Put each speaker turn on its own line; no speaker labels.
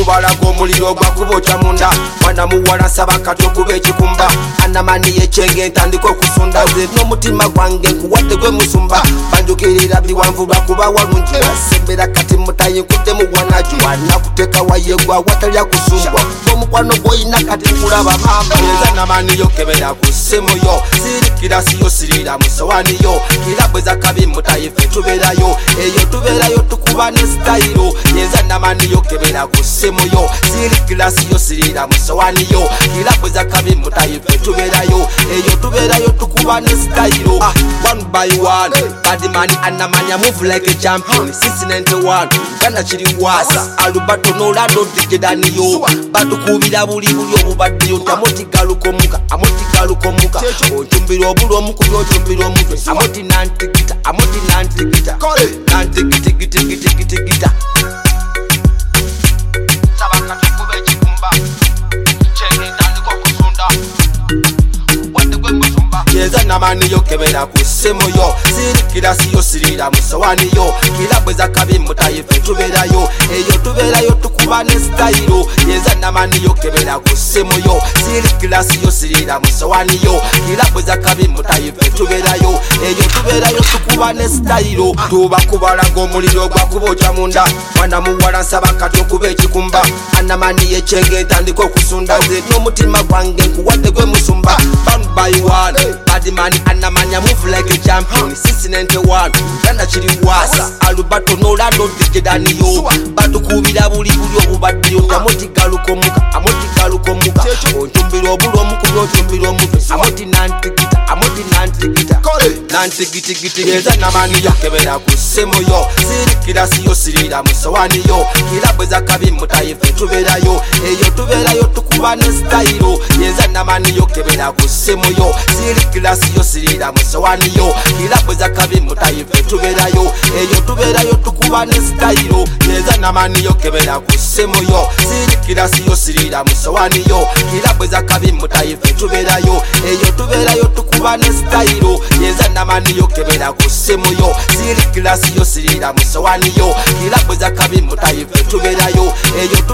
kubalaga omuliro gwakubokya munda mwana muwala nsaba kati okuba ekikumba anamani yekyenge ntandika okusunda ze n'omutima gwange nkuwadde gwe musumba banjukirira biwanvu lwakuba walungi wasembera kati mutayi nkudde muwanajuwa nakuteka wayegwa watalya kusumbwa omukwano gwoyina kati nkulaba mama eza namani yokebera ku ssimu yo sirikira siyo sirira mu sowani yo kirabwe zakabi mutayi ffe tubeerayo eyo tubeerayo tukuba ne sitayiro eza namani yokebera ku ssimu yo sirikira siyo sirira mu sowani yo kirabwe zakabi mutayi ffe tubeerayo eyo tubeerayo tukuba ne sitayiro one by one badimani anamanya move like a champion since 91 kana kiri wasa alubato n'olado digedaniyo batukubira buli obubaddeyo tamoti galukomuka onchumbira obulu omukubi onchumbira omutwe amoti nantigita nantigitigita sabaka tukube ekikumba kyenge ntandika okusunda wadde gwe musumba yeza namani yokebera ku ssimu yo sirikira siyo sirira mu sowani yo kirabwe zakabi mutayi ffe tubeerayo eyo tubeerayo tukuba ne sitayiro yeza namani yokebera ku ssimu yo sirikira siyo sirira mu sowani yo kirabwe zakabi mutayi ffe tubeerayo eyo tubeerayo tukuba ne sitayiro tuba kubalaga omuliro gwakubokya munda mwana muwala nsaba kati okuba ekikumba anamani yekyenge ntandika okusunda ze n'omutima gwange nkuwadde gwe musumba one by one badimani anamanya move like a champion since 91 kana kiri wasa alubato n'olado digedaniyo batukubira buli obubaddeyo tamoti galukomuka onchumbira obulu omukubi onchumbira omutwe amoti nantigitigiti yeza namani yokebera ku ssimu yo sirikira siyo sirira mu sowani yo kirabwe zakabi mutayi ffe tubeerayo eyo tubeerayo tukuba ne sitayiro yeza namani yokebera ku ssimu yo sirikira siyo sirira mu sowani yo kirabwe zakabi mutayi ffe tubeerayo eyo tubeerayo tukuba ne sitayiro yeza namani yokebera ku ssimu yo sirikira siyo sirira mu sowani yo kirabwe zakabi mutayi ffe tubeerayo eyo tubeerayo tukuba ne sitayiro yeza namani yokebera ku ssimu yo sirikira siyo sirira mu sowani yo kirabwe zakabi mutayi ffe tubeerayo eyo